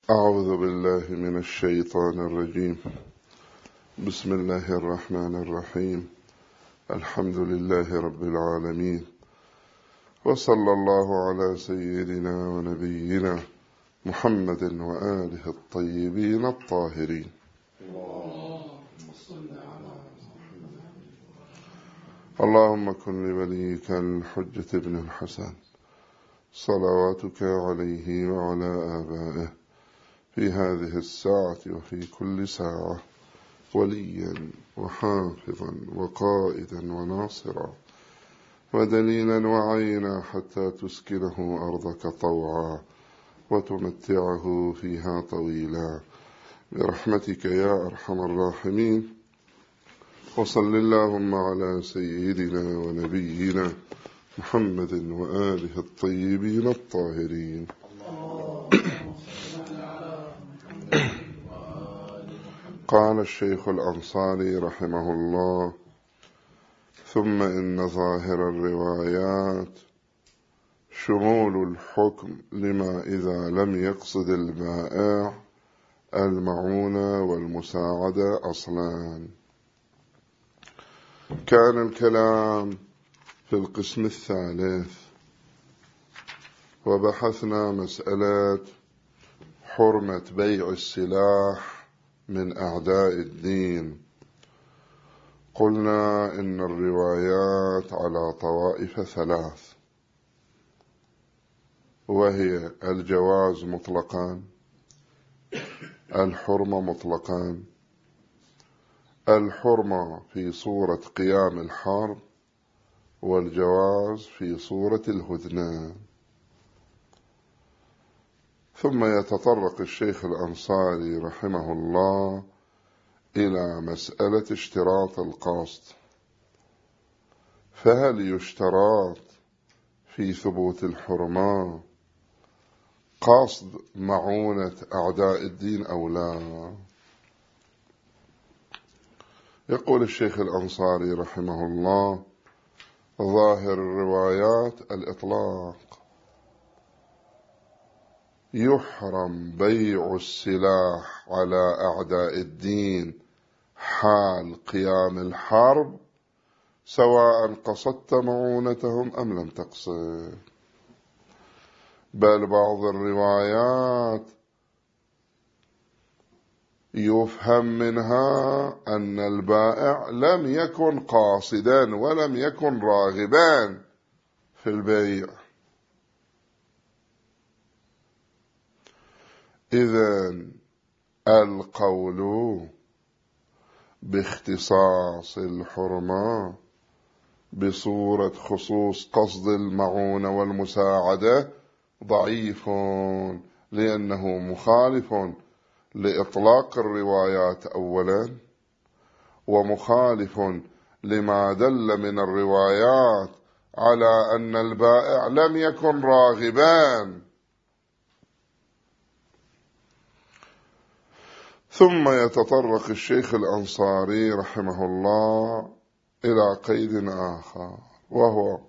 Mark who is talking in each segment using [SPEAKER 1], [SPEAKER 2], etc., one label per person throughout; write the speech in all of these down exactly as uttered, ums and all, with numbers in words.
[SPEAKER 1] أعوذ بالله من الشيطان الرجيم. بسم الله الرحمن الرحيم. الحمد لله رب العالمين، وصلى الله على سيدنا ونبينا محمد وآله الطيبين الطاهرين. اللهم كن لوليك الحجة بن الحسن صلواتك عليه وعلى آبائه في هذه الساعة وفي كل ساعة وليا وحافظا وقائدا وناصرا ودليلا وعينا حتى تسكنه أرضك طوعا وتمتعه فيها طويلا برحمتك يا أرحم الراحمين. وصل اللهم على سيدنا ونبينا محمد وآله الطيبين الطاهرين. قال الشيخ الأنصاري رحمه الله: ثم إن ظاهر الروايات شمول الحكم لما إذا لم يقصد البائع المعونة والمساعدة أصلا. كان الكلام في القسم الثالث، وبحثنا مسألة حرمة بيع السلاح من أعداء الدين. قلنا إن الروايات على طوائف ثلاث، وهي الجواز مطلقا، الحرمة مطلقا، الحرمة في صورة قيام الحرب، والجواز في صورة الهدنة. ثم يتطرق الشيخ الأنصاري رحمه الله إلى مسألة اشتراط القصد. فهل يشترط في ثبوت الحرمة قصد معونة أعداء الدين أو لا؟ يقول الشيخ الأنصاري رحمه الله: ظاهر الروايات الإطلاق، يحرم بيع السلاح على أعداء الدين حال قيام الحرب سواء قصدت معونتهم أم لم تقصد. بل بعض الروايات يفهم منها أن البائع لم يكن قاصدا ولم يكن راغبا في البيع. إذن القول باختصاص الحرمة بصورة خصوص قصد المعونة والمساعدة ضعيف، لأنه مخالف لإطلاق الروايات أولا، ومخالف لما دل من الروايات على أن البائع لم يكن راغبا. ثم يتطرق الشيخ الأنصاري رحمه الله إلى قيد آخر، وهو: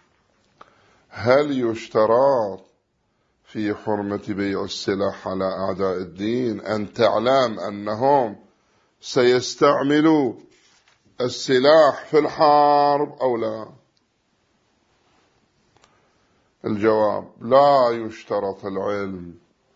[SPEAKER 1] هل يشترط في حرمة بيع السلاح على أعداء الدين أن تعلم أنهم سيستعملوا السلاح في الحرب أو لا؟ الجواب: لا يشترط العلم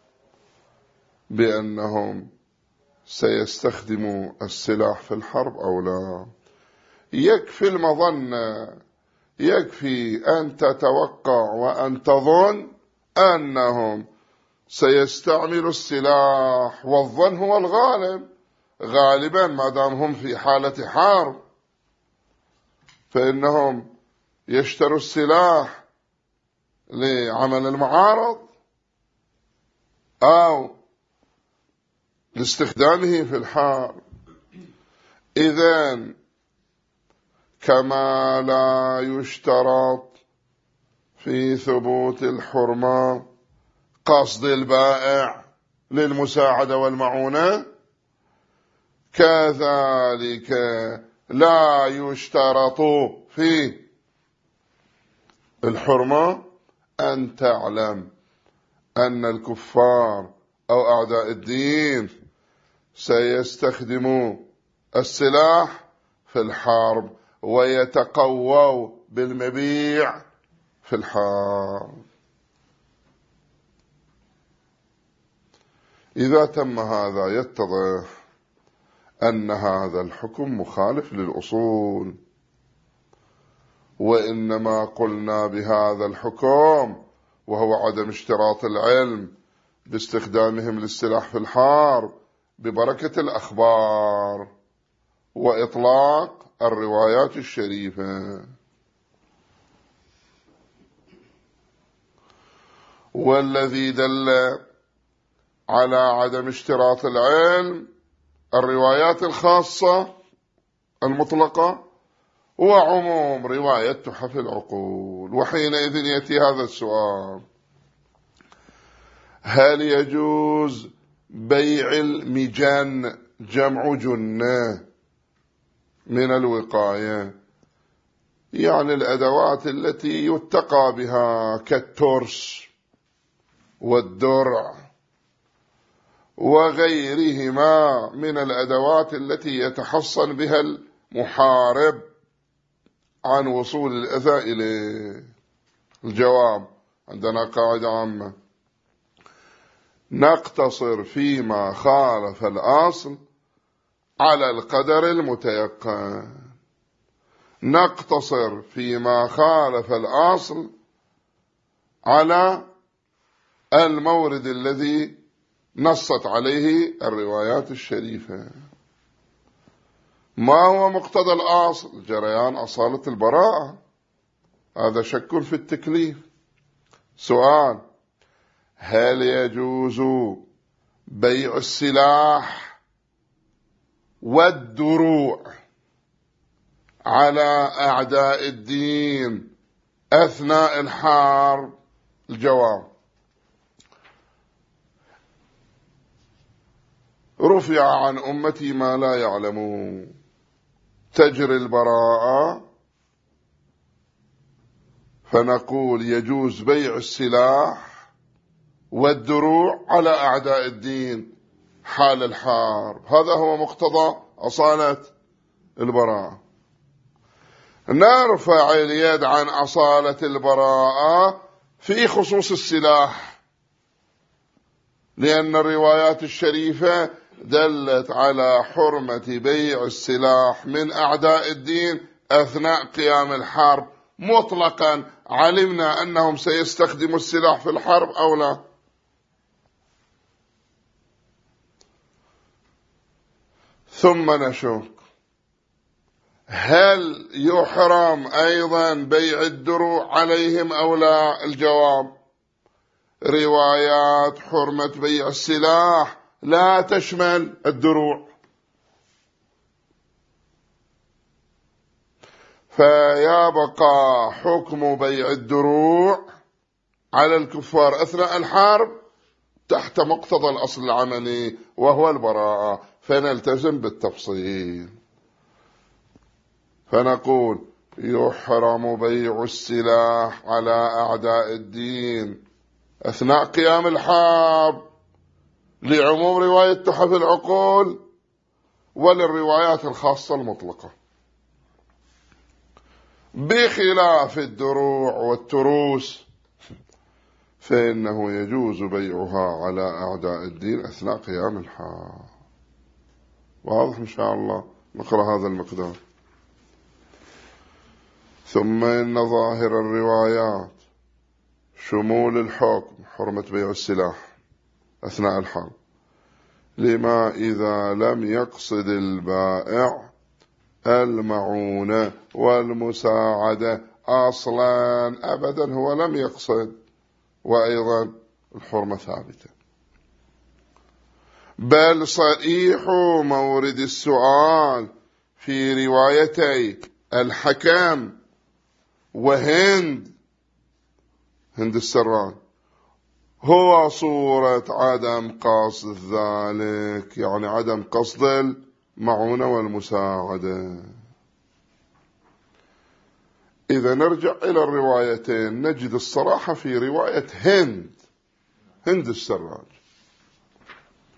[SPEAKER 1] بأنهم سيستخدموا السلاح في الحرب أو لا. يكفي المظنة، يكفي أن تتوقع وأن تظن أنهم سيستعملوا السلاح، والظن هو الغالب. غالبا ما دام هم في حالة حرب فإنهم يشتروا السلاح لعمل المعارض أو لاستخدامه في الحرب. إذن كما لا يشترط في ثبوت الحرمة قصد البائع للمساعدة والمعونة، كذلك لا يشترط في الحرمة أن تعلم أن الكفار أو أعداء الدين سيستخدموا السلاح في الحرب ويتقووا بالمبيع في الحرب. إذا تم هذا يتضح أن هذا الحكم مخالف للأصول، وإنما قلنا بهذا الحكم وهو عدم اشتراط العلم باستخدامهم للسلاح في الحرب ببركة الأخبار وإطلاق الروايات الشريفة. والذي دل على عدم اشتراط العلم الروايات الخاصة المطلقة وعموم رواية تحف العقول. وحينئذ يأتي هذا السؤال: هل يجوز بيع المجن، جمع جنة، من الوقاية، يعني الأدوات التي يتقى بها كالترس والدرع وغيرهما من الأدوات التي يتحصن بها المحارب عن وصول الأذى إليه؟ الجواب: عندنا قاعدة عامة: نقتصر فيما خالف الأصل على القدر المتيقن. نقتصر فيما خالف الأصل على المورد الذي نصت عليه الروايات الشريفة. ما هو مقتضى الأصل؟ جريان أصالة البراءة، هذا شك في التكليف. سؤال: هل يجوز بيع السلاح والدروع على أعداء الدين أثناء الحرب؟ الجواب: رفع عن أمتي ما لا يعلمون. تجري البراءة فنقول يجوز بيع السلاح والدروع على أعداء الدين حال الحرب. هذا هو مقتضى أصالة البراءة. نرفع اليد عن أصالة البراءة في خصوص السلاح، لأن الروايات الشريفة دلت على حرمة بيع السلاح من أعداء الدين أثناء قيام الحرب مطلقا. علمنا أنهم سيستخدموا السلاح في الحرب أو لا؟ ثم نشك: هل يحرم أيضا بيع الدروع عليهم أو لا؟ الجواب: روايات حرمة بيع السلاح لا تشمل الدروع، فيبقى حكم بيع الدروع على الكفار أثناء الحرب تحت مقتضى الأصل العملي وهو البراءة، فنلتزم بالتفصيل. فنقول يحرم بيع السلاح على أعداء الدين أثناء قيام الحرب لعموم رواية تحف العقول وللروايات الخاصة المطلقة، بخلاف الدروع والتروس فإنه يجوز بيعها على أعداء الدين أثناء قيام الحرب. واضح إن شاء الله؟ نقرأ هذا المقدار. ثم إن ظاهر الروايات شمول الحكم حرمة بيع السلاح أثناء الحرب، لما إذا لم يقصد البائع المعونة والمساعدة أصلا أبدا، هو لم يقصد، وأيضا الحرمة ثابتة. بل صريح مورد السؤال في روايتي الحكم وهند هند السران هو صورة عدم قصد ذلك، يعني عدم قصد المعونة والمساعدة. إذا نرجع إلى الروايتين نجد الصراحة في رواية هند هند السراج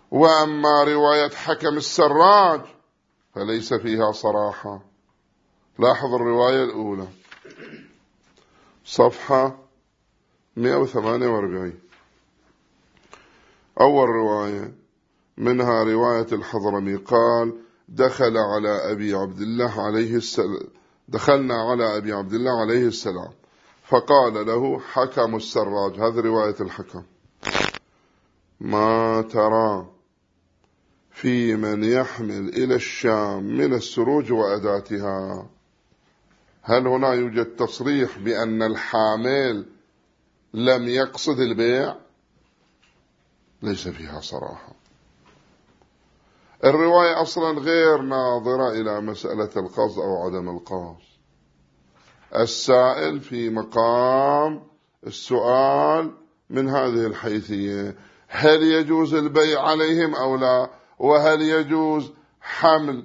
[SPEAKER 1] وأما رواية حكم السراج فليس فيها صراحة. لاحظ الرواية الأولى صفحة مئة وثمانية وأربعين. أول رواية منها رواية الحضرمي قال دخل على أبي عبد الله عليه السلام دخلنا على أبي عبد الله عليه السلام فقال له حكم السراج، هذه رواية الحكم، ما ترى في من يحمل إلى الشام من السروج وأداتها؟ هل هنا يوجد تصريح بأن الحامل لم يقصد البيع؟ ليس فيها صراحة. الرواية أصلا غير ناظرة إلى مسألة القصد أو عدم القصد. السائل في مقام السؤال من هذه الحيثية: هل يجوز البيع عليهم أو لا؟ وهل يجوز حمل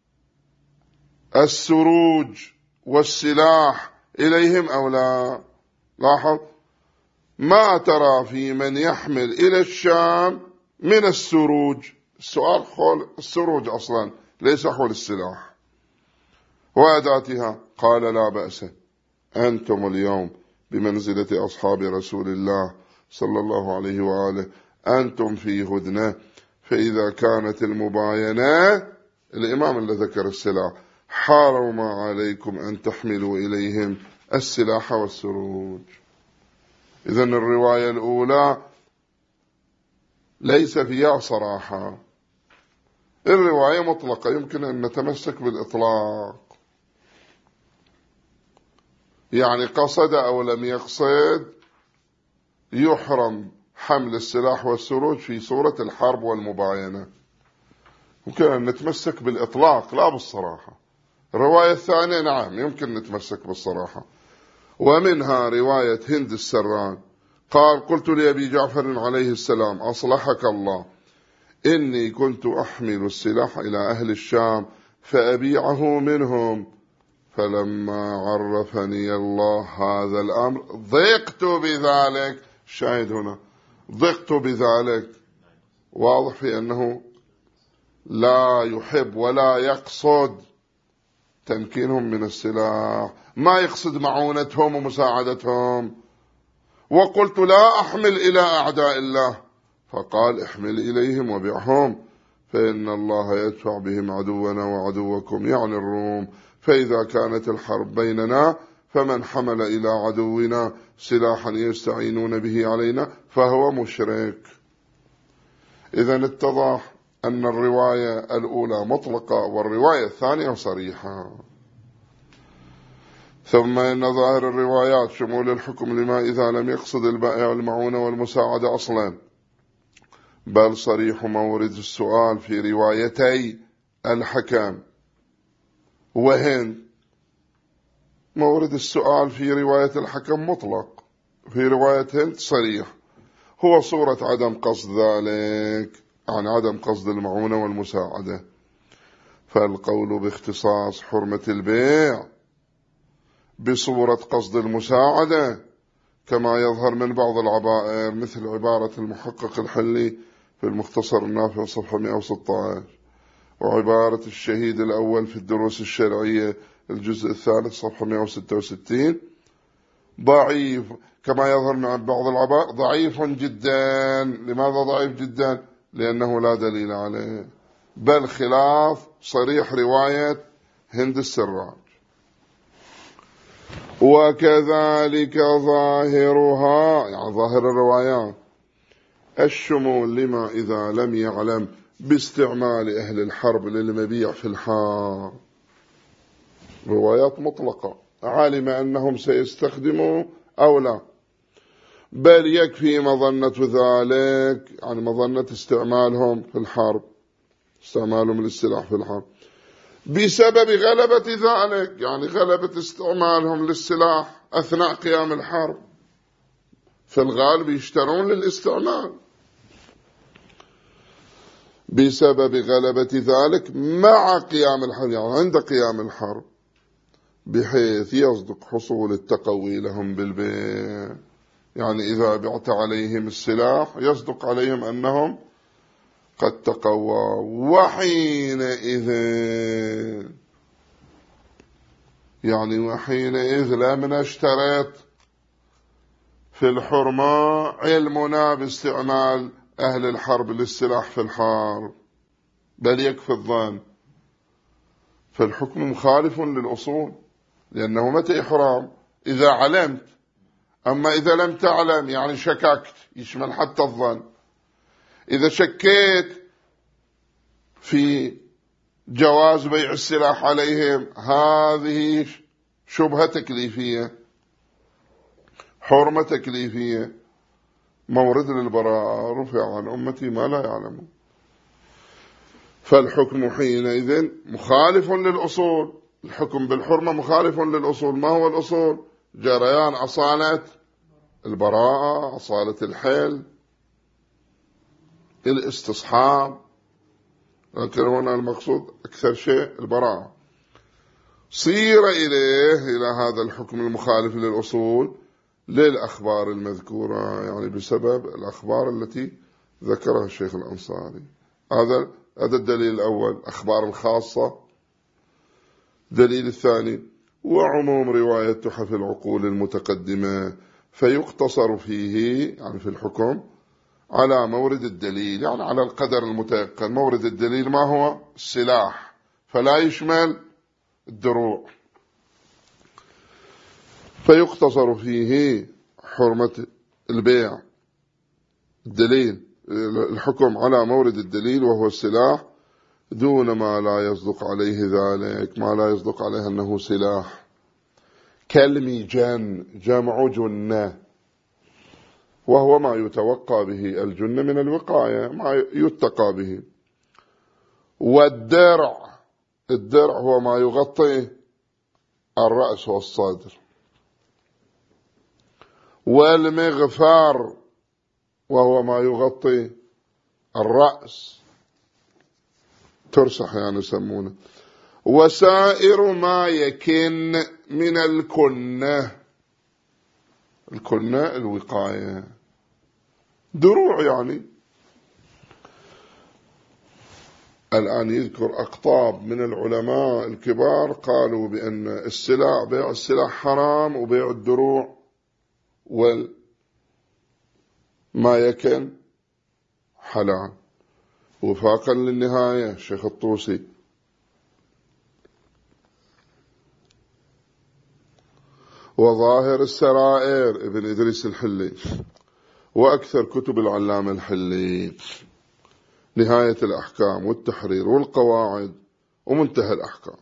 [SPEAKER 1] السروج والسلاح إليهم أو لا؟ لاحظ: ما ترى في من يحمل إلى الشام من السروج. السؤال حول السروج أصلا، ليس حول السلاح وأداتها. قال: لا بأس، أنتم اليوم بمنزلة أصحاب رسول الله صلى الله عليه وآله، أنتم في هدنة، فإذا كانت المباينة، الإمام اللي ذكر السلاح، حرم عليكم أن تحملوا إليهم السلاح والسروج. إذن الرواية الأولى ليس فيها صراحة. الرواية مطلقة، يمكن أن نتمسك بالإطلاق، يعني قصد أو لم يقصد يحرم حمل السلاح والسروج في صورة الحرب والمباينة. يمكن أن نتمسك بالإطلاق لا بالصراحة. الرواية الثانية نعم يمكن نتمسك بالصراحة. ومنها رواية هند السران قال: قلت لأبي جعفر عليه السلام: أصلحك الله، إني كنت أحمل السلاح إلى أهل الشام فأبيعه منهم، فلما عرفني الله هذا الأمر ضقت بذلك. الشاهد هنا ضقت بذلك، واضح في أنه لا يحب ولا يقصد تمكينهم من السلاح، ما يقصد معونتهم ومساعدتهم. وقلت: لا أحمل إلى أعداء الله، فقال: احمل إليهم وبيعهم، فإن الله يدفع بهم عدونا وعدوكم، يعني الروم، فإذا كانت الحرب بيننا فمن حمل إلى عدونا سلاحا يستعينون به علينا فهو مشرك. إذن اتضح أن الرواية الأولى مطلقة والرواية الثانية صريحة. ثم إن ظاهر الروايات شمول الحكم لما إذا لم يقصد البائع المعونة والمساعدة أصلا، بل صريح مورد السؤال في روايتي الحكم وهند. مورد السؤال في رواية الحكم مطلق، في رواية هند صريح، هو صورة عدم قصد ذلك، عن عدم قصد المعونة والمساعدة. فالقول باختصاص حرمة البيع بصورة قصد المساعدة كما يظهر من بعض العبائر، مثل عبارة المحقق الحلي في المختصر النافع صفحة مئة وستة عشر، وعبارة الشهيد الأول في الدروس الشرعية الجزء الثالث صفحة مئة وستة وستين، ضعيف كما يظهر من بعض العبائر، ضعيف جدا. لماذا ضعيف جدا؟ لأنه لا دليل عليه، بل خلاف صريح رواية هند السراج. وكذلك ظاهرها، يعني ظاهر الروايات، الشمول لما إذا لم يعلم باستعمال أهل الحرب للمبيع في الحرب. روايات مطلقة، علم أنهم سيستخدموا أو لا، بل يكفي مظنة ذلك، يعني مظنة استعمالهم في الحرب، استعمالهم للسلاح في الحرب بسبب غلبة ذلك، يعني غلبة استعمالهم للسلاح أثناء قيام الحرب، في الغالب يشترون للاستعمال، بسبب غلبة ذلك مع قيام الحرب، يعني عند قيام الحرب، بحيث يصدق حصول التقوي لهم بالبيع. يعني إذا بعت عليهم السلاح يصدق عليهم أنهم قد تقوى. وحينئذ يعني وحينئذ لم نشترط في الحرمة علمنا باستعمال أهل الحرب للسلاح في الحرب، بل يكفي الظن. فالحكم مخالف للأصول، لأنه متى إحرام؟ إذا علمت. أما إذا لم تعلم يعني شككت، يشمل حتى الظن. إذا شكيت في جواز بيع السلاح عليهم، هذه شبهة تكليفية، حرمة تكليفية، مورد للبراءة، رفع عن أمتي ما لا يعلمون. فالحكم حينئذ مخالف للأصول. الحكم بالحرمة مخالف للأصول. ما هو الأصول؟ جريان أصالة البراءة، أصالة الحل، الاستصحاب، لكن هنا المقصود أكثر شيء البراءة. صير إليه إلى هذا الحكم المخالف للأصول للأخبار المذكورة، يعني بسبب الأخبار التي ذكرها الشيخ الأنصاري. هذا هذا الدليل الأول، أخبار الخاصة. دليل الثاني، وعموم رواية تحف العقول المتقدمة، فيقتصر فيه يعني في الحكم على مورد الدليل، يعني على القدر المتيقن. مورد الدليل ما هو؟ السلاح، فلا يشمل الدروع. فيقتصر فيه حرمة البيع، الدليل الحكم على مورد الدليل وهو السلاح، دون ما لا يصدق عليه ذلك، ما لا يصدق عليه أنه سلاح، كالميجان، جمع جنة، وهو ما يتوقى به الجنة من الوقاية، ما يتقى به. والدرع، الدرع هو ما يغطي الرأس والصدر. والمغفر وهو ما يغطي الرأس، ترسح يعني يسمونه. وسائر ما يكن من الكنة، الكنة الوقاية، دروع يعني. الآن يذكر أقطاب من العلماء الكبار قالوا بأن السلاح، بيع السلاح حرام، وبيع الدروع وما يكن حلال، وفاقا للنهاية الشيخ الطوسي. وظاهر السرائر ابن إدريس الحلي، وأكثر كتب العلامة الحلي، نهاية الأحكام والتحرير والقواعد ومنتهى الأحكام،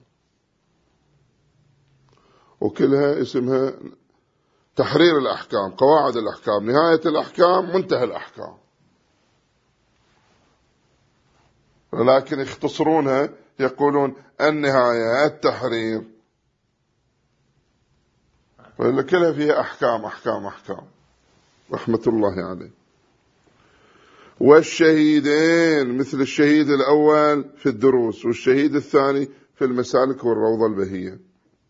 [SPEAKER 1] وكلها اسمها تحرير الأحكام، قواعد الأحكام، نهاية الأحكام، منتهى الأحكام، ولكن يختصرونها يقولون النهاية التحرير، وإلا كلها فيها أحكام أحكام أحكام، رحمة الله عليه. والشهيدين، مثل الشهيد الأول في الدروس، والشهيد الثاني في المسالك والروضة البهية.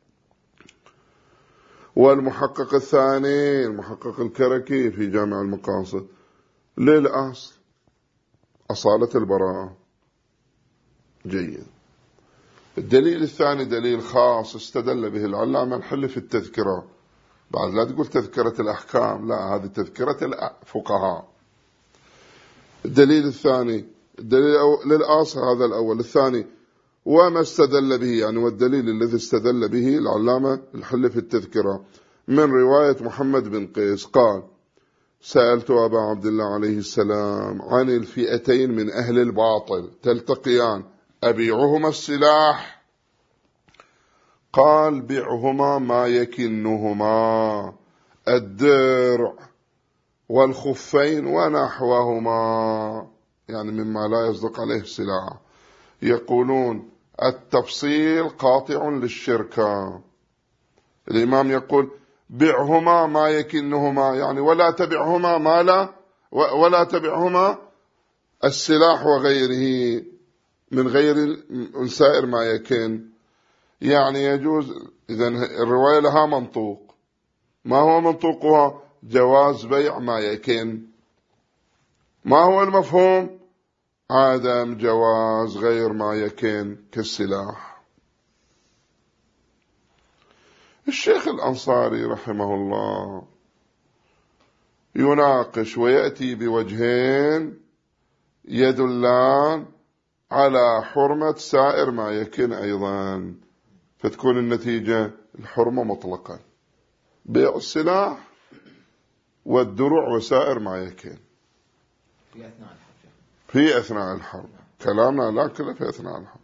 [SPEAKER 1] والمحقق الثاني المحقق الكركي في جامع المقاصد للأصل أصالة البراءة. جيد. الدليل الثاني دليل خاص استدل به العلامة الحلي في التذكرة، بعد لا تقول تذكرة الأحكام، لا، هذه تذكرة الفقهاء. الدليل الثاني الدليل للأصل هذا الأول. الثاني وما استدل به، يعني والدليل الذي استدل به العلامة الحلي في التذكرة، من رواية محمد بن قيس قال: سألت أبا عبد الله عليه السلام عن الفئتين من أهل الباطل تلتقيان، أبيعهما السلاح؟ قال: بيعهما ما يكنهما، الدرع والخفين ونحوهما، يعني مما لا يصدق عليه السلاح. يقولون التفصيل قاطع للشركة. الإمام يقول: بيعهما ما يكنهما، يعني ولا تبعهما ما لا ولا تبعهما السلاح وغيره من غير من سائر ما يكن، يعني يجوز. إذن الرواية لها منطوق، ما هو منطوقها؟ جواز بيع ما يكن. ما هو المفهوم؟ عدم جواز غير ما يكن كالسلاح. الشيخ الأنصاري رحمه الله يناقش ويأتي بوجهين يدلان على حرمة سائر ما يكن أيضا، فتكون النتيجة الحرمة مطلقا، بيع السلاح والدروع وسائر ما يكن
[SPEAKER 2] في أثناء الحرب.
[SPEAKER 1] في أثناء الحرب، كلامنا لا كله في أثناء الحرب.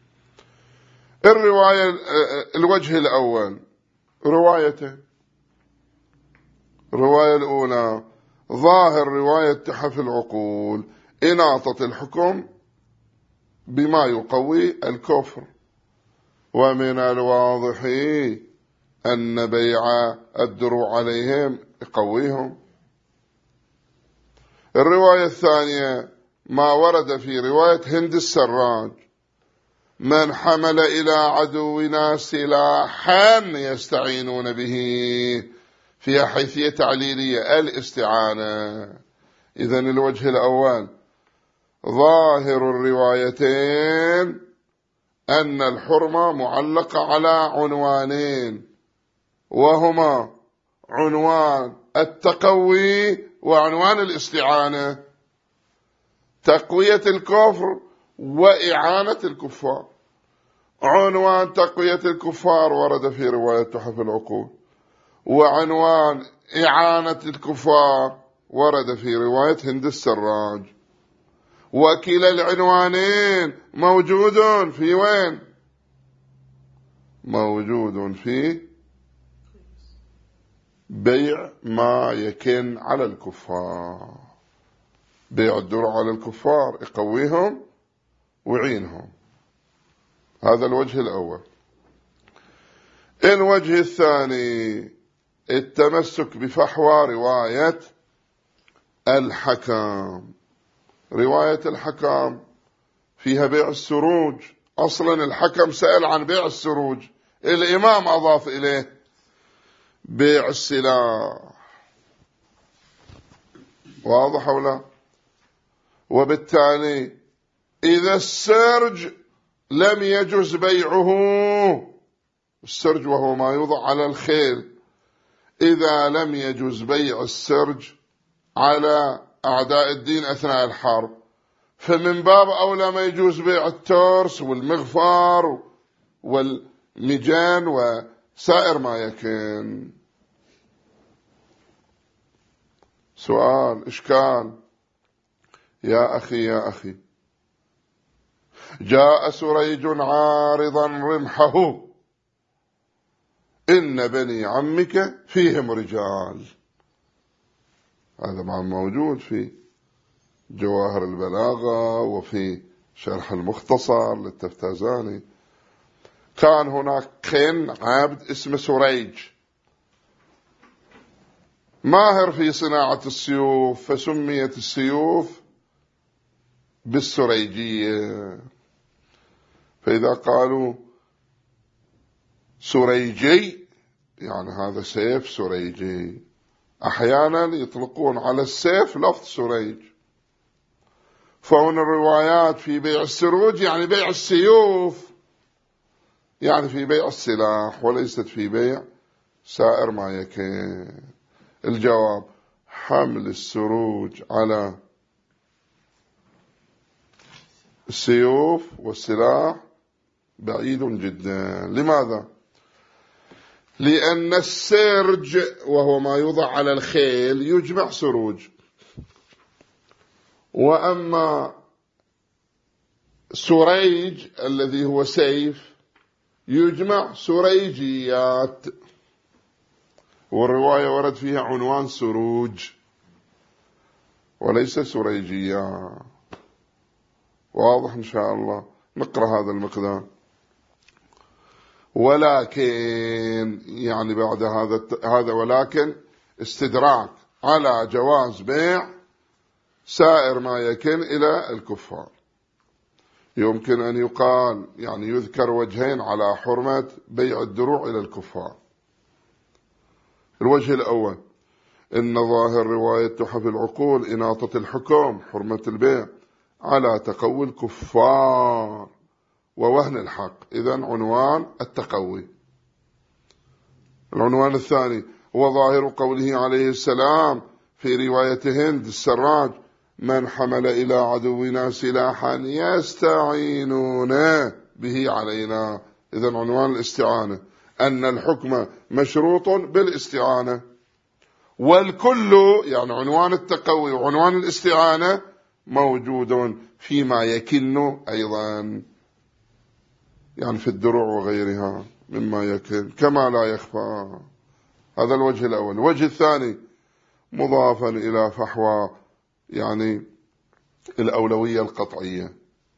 [SPEAKER 1] الرواية الوجه الأول روايته، الرواية الأولى ظاهر رواية تحف العقول إناطة الحكم بما يقوي الكفر، ومن الواضح أن بيع الدروع عليهم يقويهم. الرواية الثانية ما ورد في رواية هند السراج: من حمل إلى عدونا سلاحا يستعينون به، فيها حيثية تعليلية الاستعانة. إذن الوجه الأول ظاهر الروايتين أن الحرمة معلقة على عنوانين، وهما عنوان التقوي وعنوان الاستعانة، تقوية الكفر وإعانة الكفار. عنوان تقوية الكفار ورد في رواية تحف العقول، وعنوان إعانة الكفار ورد في رواية هند السراج، وكلا العنوانين موجود في وين؟ موجود في بيع ما يكن على الكفار، بيع الدروع على الكفار يقويهم ويعينهم. هذا الوجه الأول. الوجه الثاني التمسك بفحوى رواية الحكم. رواية الحكم فيها بيع السروج، أصلا الحكم سأل عن بيع السروج، الإمام أضاف إليه بيع السلاح. واضح أو لا؟ وبالتالي إذا السرج لم يجوز بيعه، السرج وهو ما يوضع على الخيل، إذا لم يجوز بيع السرج على أعداء الدين أثناء الحرب، فمن باب أولى ما يجوز بيع الترس والمغفار والمجان وسائر ما يكن. سؤال إشكال: يا أخي يا أخي، جاء سريج عارضا رمحه، إن بني عمك فيهم رجال. هذا ما موجود في جواهر البلاغة وفي شرح المختصر للتفتازاني. كان هناك خن عبد اسمه سريج ماهر في صناعة السيوف، فسميت السيوف بالسريجية. فإذا قالوا سريجي يعني هذا سيف سريجي. أحيانا يطلقون على السيف لفظ سريج. فهنا الروايات في بيع السروج يعني بيع السيوف، يعني في بيع السلاح، وليست في بيع سائر ما يكن. الجواب: حمل السروج على السيوف والسلاح بعيد جدا. لماذا؟ لأن السرج وهو ما يوضع على الخيل يجمع سروج، وأما سريج الذي هو سيف يجمع سريجيات، والرواية ورد فيها عنوان سروج وليس سريجيات. واضح إن شاء الله؟ نقرأ هذا المقدار. ولكن يعني بعد هذا هذا ولكن استدراك على جواز بيع سائر ما يكن إلى الكفار. يمكن أن يقال يعني يذكر وجهين على حرمة بيع الدروع إلى الكفار. الوجه الأول إن ظاهر رواية تحف العقول إناطة الحكم حرمة البيع. على تقوي الكفار ووهن الحق. إذن عنوان التقوي. العنوان الثاني هو ظاهر قوله عليه السلام في رواية هند السراج: من حمل إلى عدونا سلاحا يستعينون به علينا. إذن عنوان الاستعانة أن الحكم مشروط بالاستعانة، والكل يعني عنوان التقوي وعنوان الاستعانة موجود فيما يكن أيضا، يعني في الدروع وغيرها مما يكن كما لا يخفى. هذا الوجه الأول. الوجه الثاني مضافا إلى فحوى يعني الأولوية القطعية،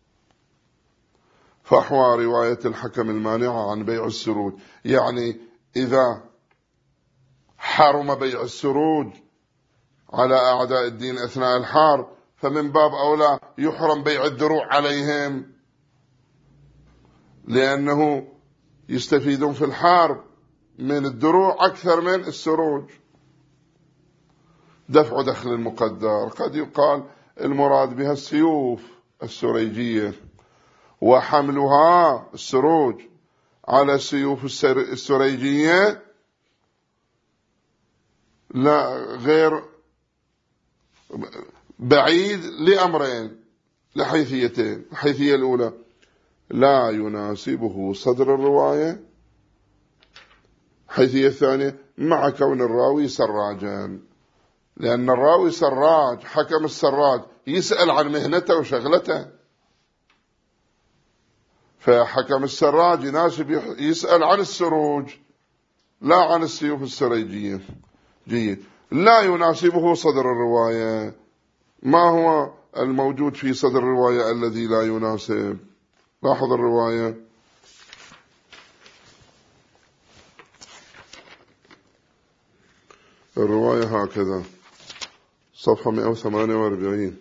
[SPEAKER 1] فحوى رواية الحكم المانعة عن بيع السروج، يعني إذا حرم بيع السروج على أعداء الدين أثناء الحرب فمن باب أولى يحرم بيع الدروع عليهم، لأنه يستفيدون في الحرب من الدروع أكثر من السروج. دفع دخل المقدر، قد يقال المراد بها السيوف السريجية، وحملها السروج على السيوف السريجية لا غير بعيد لأمرين، لحيثيتين. الحيثية الأولى لا يناسبه صدر الرواية. الحيثية الثانية مع كون الراوي سراجا، لأن الراوي سراج، حكم السراج يسأل عن مهنته وشغلته، فحكم السراج يناسب يسأل عن السروج لا عن السيوف السريجية. جيد. لا يناسبه صدر الرواية. ما هو الموجود في صدر الرواية الذي لا يناسب؟ لاحظ الرواية: الرواية هكذا صفحة مئة وثمانية وأربعين: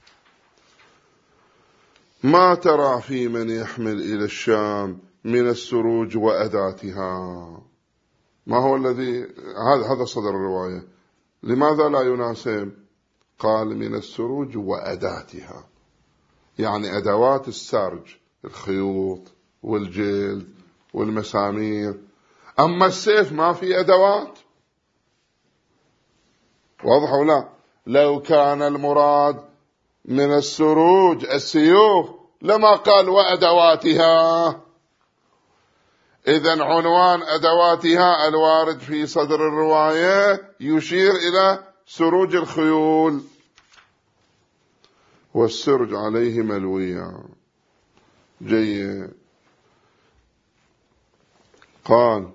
[SPEAKER 1] ما ترى في من يحمل إلى الشام من السروج وأداتها. ما هو الذي هذا هذا صدر الرواية. لماذا لا يناسب؟ قال من السروج وأداتها، يعني أدوات السرج، الخيوط والجلد والمسامير. أما السيف ما في أدوات. واضح ولا؟ لو كان المراد من السروج السيوف لما قال وأدواتها. إذن عنوان أدواتها الوارد في صدر الرواية يشير إلى سروج الخيول، والسرج عليه ملوية. جيد. قال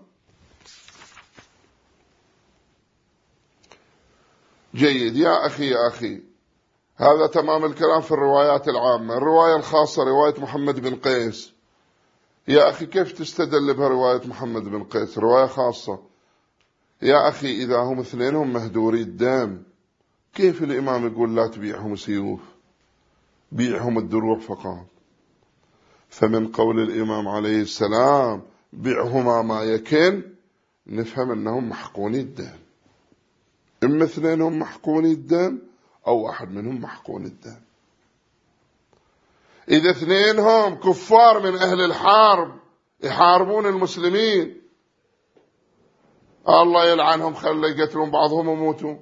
[SPEAKER 1] جيد يا أخي يا أخي، هذا تمام الكلام في الروايات العامة. الرواية الخاصة رواية محمد بن قيس، يا أخي كيف تستدل بها رواية محمد بن قيس؟ رواية خاصة يا أخي. إذا هم اثنينهم مهدوري الدم كيف الإمام يقول لا تبيعهم سيوف، بيعهم الدروع فقط؟ فمن قول الإمام عليه السلام بيعهما ما يكن نفهم أنهم محقوني الدم. إما اثنينهم محقوني الدم أو واحد منهم محقون الدم. إذا اثنينهم كفار من أهل الحرب يحاربون المسلمين، الله يلعنهم، خلوا يقتلون بعضهم وموتوا.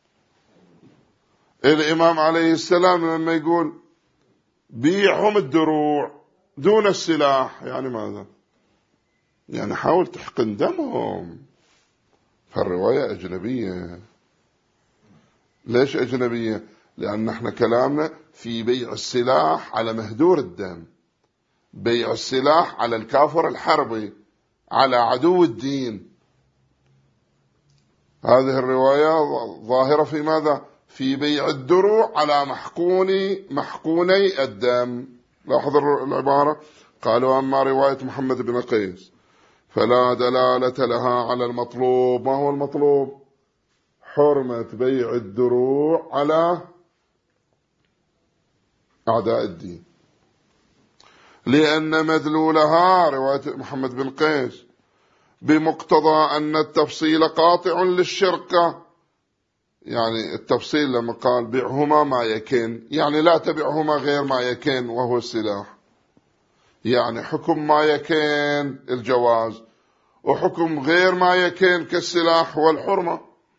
[SPEAKER 1] الإمام عليه السلام لما يقول بيعهم الدروع دون السلاح، يعني ماذا؟ يعني حاول تحقن دمهم. فالرواية أجنبية. ليش أجنبية؟ لأن احنا كلامنا في بيع السلاح على مهدور الدم، بيع السلاح على الكافر الحربي، على عدو الدين. هذه الرواية ظاهرة في ماذا؟ في بيع الدروع على محقوني محقوني الدم. لاحظ العبارة: قالوا أما رواية محمد بن قيس فلا دلالة لها على المطلوب. ما هو المطلوب؟ حرمة بيع الدروع على أعداء الدين، لأن مدلولها رواية محمد بن قيس بمقتضى أن التفصيل قاطع للشركة، يعني التفصيل لما قال بيعهما ما يكن، يعني لا تبيعهما غير ما يكن وهو السلاح، يعني حكم ما يكن الجواز، وحكم غير ما يكن كالسلاح والحرمة،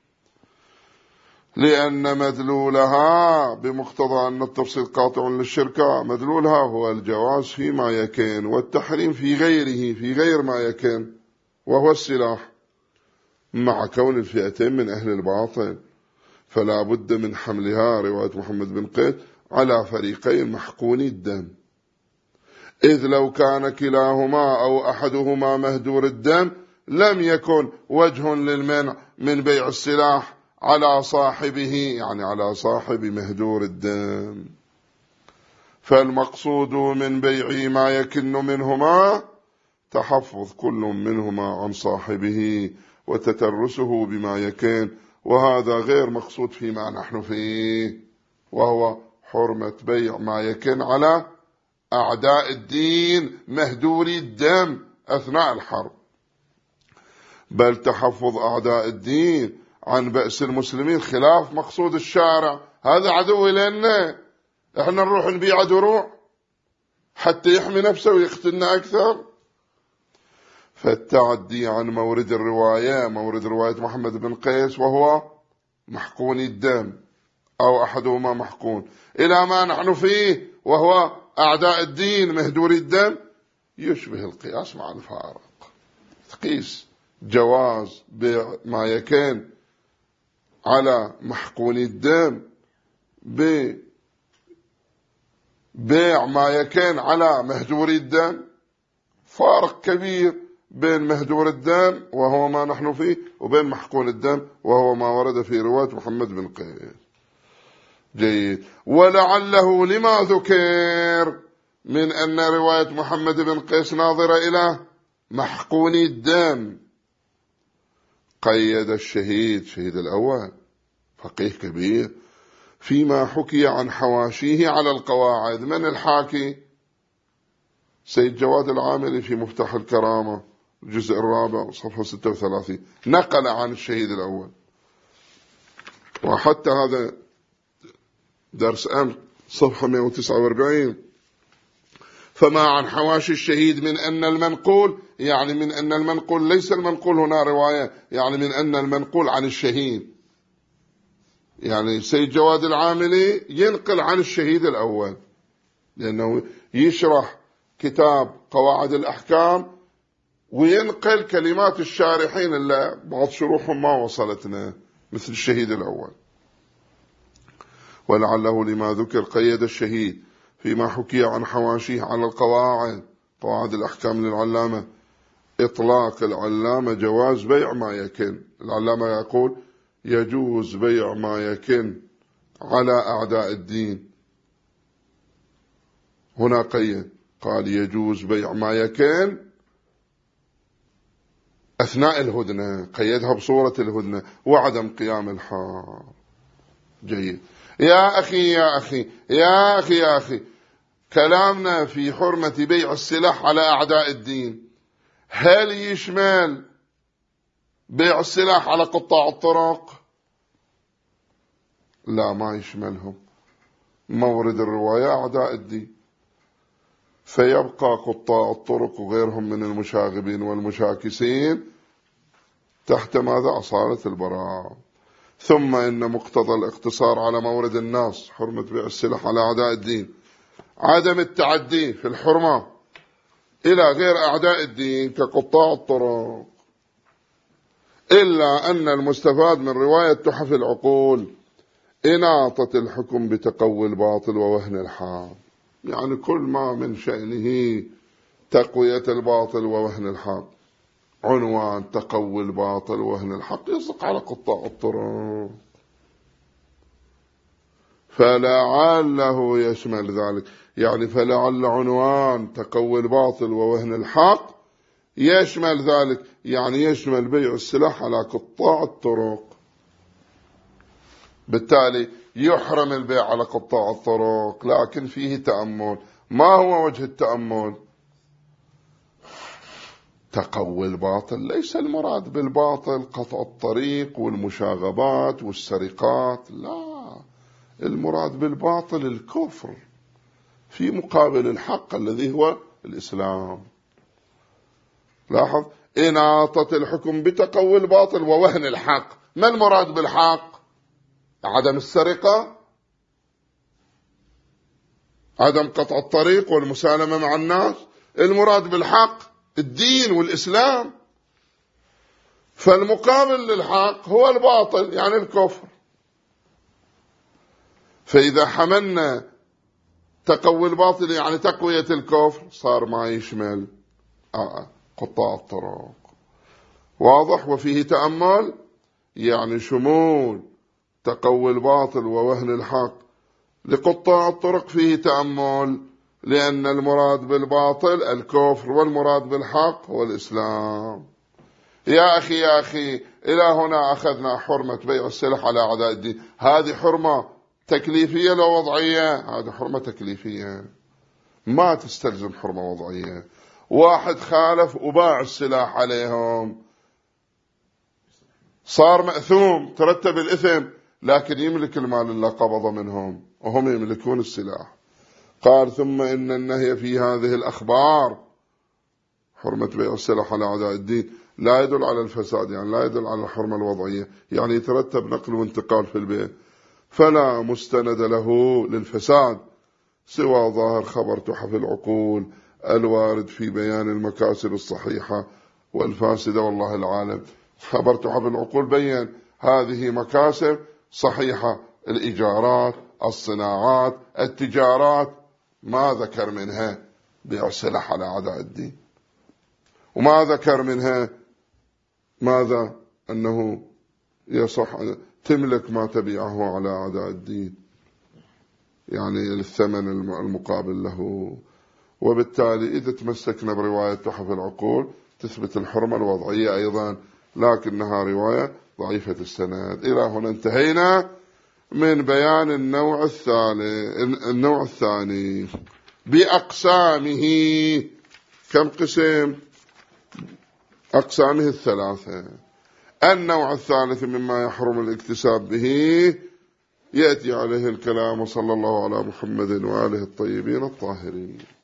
[SPEAKER 1] لأن مدلولها بمقتضى أن التفصيل قاطع للشركة، مدلولها هو الجواز فيما يكن والتحريم في غيره في غير ما يكن وهو السلاح، مع كون الفئتين من أهل الباطل، فلا بد من حملها رواية محمد بن قيس على فريقين محقوني الدم، إذ لو كان كلاهما أو أحدهما مهدور الدم لم يكن وجه للمنع من بيع السلاح على صاحبه، يعني على صاحب مهدور الدم. فالمقصود من بيع ما يكن منهما تحفظ كل منهما عن صاحبه وتترسه بما يكن، وهذا غير مقصود فيما نحن فيه، وهو حرمة بيع ما يكن على أعداء الدين مهدوري الدم أثناء الحرب، بل تحفظ أعداء الدين عن بأس المسلمين خلاف مقصود الشارع. هذا عدو لنا، احنا نروح نبيع دروع حتى يحمي نفسه ويقتلنا أكثر. فالتعدي عن مورد الرواية، مورد رواية محمد بن قيس وهو محقون الدم أو أحدهما محقون، إلى ما نحن فيه وهو أعداء الدين مهدور الدم، يشبه القياس مع الفارق. تقيس جواز بيع ما يكن على محقون الدم ببيع ما يكن على مهدور الدم، فارق كبير بين مهدور الدم وهو ما نحن فيه وبين محقون الدم وهو ما ورد في رواية محمد بن قيس. جيد. ولعله لما ذكر من أن رواية محمد بن قيس ناظرة إلى محقون الدم قيد الشهيد، شهيد الأول فقيه كبير، فيما حكي عن حواشيه على القواعد. من الحاكي؟ سيد جواد العاملي في مفتاح الكرامة الجزء الرابع صفحة ستة وثلاثين نقل عن الشهيد الأول، وحتى هذا درس أمس صفحة مئة وتسعة وأربعين. فما عن حواشي الشهيد من أن المنقول، يعني من أن المنقول ليس المنقول هنا رواية، يعني من أن المنقول عن الشهيد، يعني سيد جواد العاملي ينقل عن الشهيد الأول، لأنه يشرح كتاب قواعد الأحكام وينقل كلمات الشارحين اللي بعض شروحهم ما وصلتنا مثل الشهيد الأول. ولعله لما ذكر قيد الشهيد فيما حكي عن حواشيه على القواعد، قواعد الأحكام للعلامة، إطلاق العلامة جواز بيع ما يكن. العلامة يقول يجوز بيع ما يكن على أعداء الدين، هنا قيد قال يجوز بيع ما يكن أثناء الهدنة، قيدها بصورة الهدنة وعدم قيام الحرب. جيد. يا أخي يا أخي يا أخي يا أخي كلامنا في حرمة بيع السلاح على أعداء الدين هل يشمل بيع السلاح على قطاع الطرق؟ لا، ما يشملهم. مورد الرواية أعداء الدين، فيبقى قطاع الطرق وغيرهم من المشاغبين والمشاكسين تحت ماذا؟ أصالة البراءة. ثم إن مقتضى الاقتصار على مورد النص حرمة بيع السلاح على أعداء الدين عدم التعدي في الحرمة إلى غير أعداء الدين كقطاع الطرق، إلا أن المستفاد من رواية تحف العقول إناطة الحكم بتقوي الباطل ووهن الحق، يعني كل ما من شأنه تقوية الباطل ووهن الحق، عنوان تقوي الباطل ووهن الحق يصدق على قطاع الطرق، فلعله يشمل ذلك، يعني فلعل عنوان تقوي الباطل ووهن الحق يشمل ذلك، يعني يشمل بيع السلاح على قطاع الطرق، بالتالي يحرم البيع على قطاع الطرق. لكن فيه تأمل. ما هو وجه التأمل؟ تقوي الباطل ليس المراد بالباطل قطع الطريق والمشاغبات والسرقات، لا، المراد بالباطل الكفر في مقابل الحق الذي هو الإسلام. لاحظ، إناطة الحكم بتقوي الباطل ووهن الحق. ما المراد بالحق؟ عدم السرقة، عدم قطع الطريق والمسالمة مع الناس. المراد بالحق الدين والإسلام، فالمقابل للحق هو الباطل يعني الكفر. فإذا حملنا تقوي الباطل يعني تقوية الكفر صار ما يشمل آه قطاع الطرق. واضح؟ وفيه تأمل، يعني شمول تقوي الباطل ووهن الحق لقطاع الطرق فيه تأمل، لأن المراد بالباطل الكفر والمراد بالحق هو الإسلام. يا أخي يا أخي، إلى هنا أخذنا حرمة بيع السلح على أعداء الدين. هذه حرمة تكليفية لو وضعية؟ هذه حرمة تكليفية، ما تستلزم حرمة وضعية. واحد خالف وباع السلاح عليهم صار مأثوم، ترتب الإثم، لكن يملك المال اللي قبض منهم وهم يملكون السلاح. قال ثم إن النهي في هذه الأخبار، حرمة بيع السلاح على أعداء الدين، لا يدل على الفساد، يعني لا يدل على الحرمة الوضعية، يعني يترتب نقل وانتقال في البيع، فلا مستند له للفساد سوى ظاهر خبر تحف العقول الوارد في بيان المكاسب الصحيحة والفاسدة، والله العالم. خبر تحف العقول بيّن هذه مكاسب صحيحة، الإيجارات، الصناعات، التجارات، ما ذكر منها بيع السلاح على أعداء الدين، وما ذكر منها ماذا؟ أنه يصح تملك ما تبيعه على أعداء الدين، يعني الثمن المقابل له. وبالتالي إذا تمسكنا برواية تحف العقول تثبت الحرمة الوضعية أيضا، لكنها رواية ضعيفة السند. إلى هنا انتهينا من بيان النوع الثاني النوع الثاني بأقسامه. كم قسم؟ أقسامه الثلاثة. النوع الثالث مما يحرم الاكتساب به يأتي عليه الكلام، وصلى الله على محمد وآله الطيبين الطاهرين.